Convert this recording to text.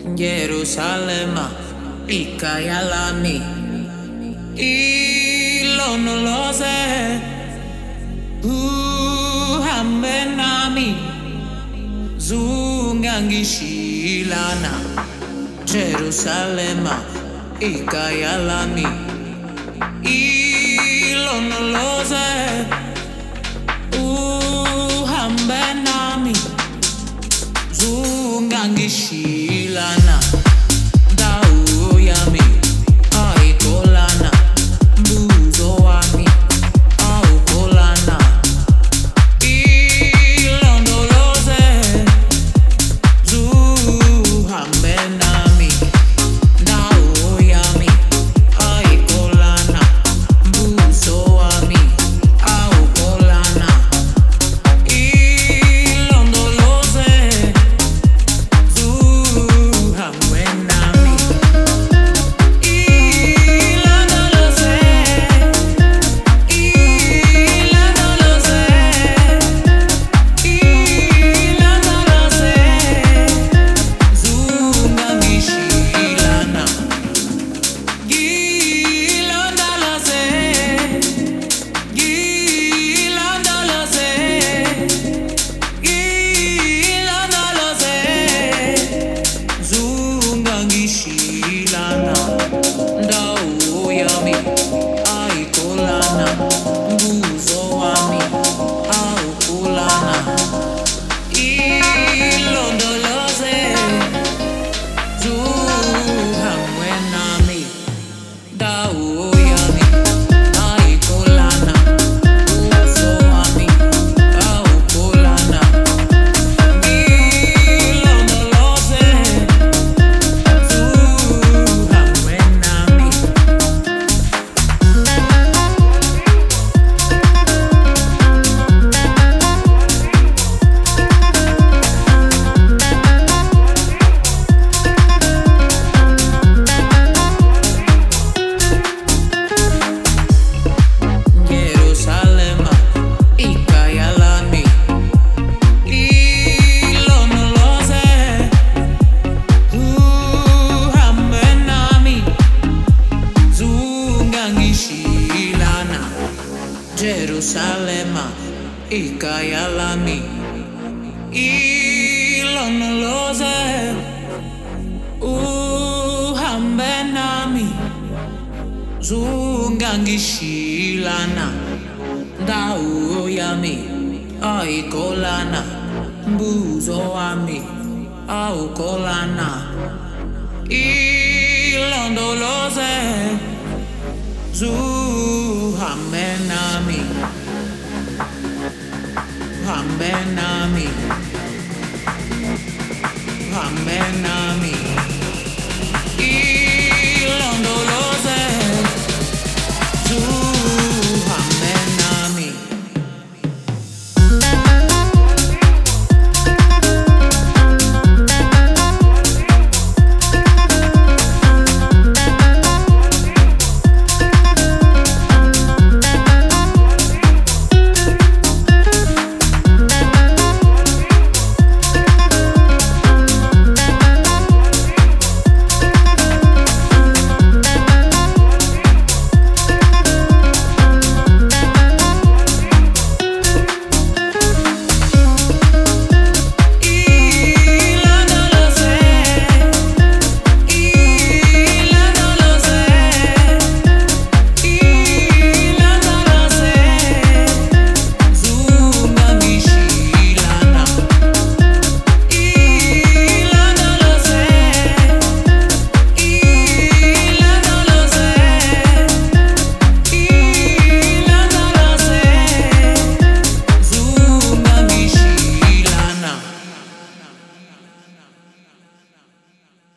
Jerusalema ikayalami ilonoloze uhambe nami zungangishilana Jerusalema ikayalami ilonoloze uhambe nami zungangishilana dawo yami aikolana mbuzo wami aukolana ilondoloze zuhambe nami dawo yami aikolana mbuzo wami aukolana ilondoloze zuhambe nami ilondoloze ilondoloze ilondoloze zungangishilana gilondoloze gilondoloze gilondoloze zungangishilana ndawo yami aikolana mbuzo wami aukolana ilondoloze zuhamwe nami ndawo yami aikolana mbuzo wami aukolana ilondoloze zuhamwe nami Jerusalema ikayalami ilonoloze uhambe nami zungangishilana Jerusalema ikayalami ilonoloze uhambe nami zungangishilana ndawo yami aikolana mbuzo wami aukolana ilondoloze zuhambe nami hambe nami hambe nami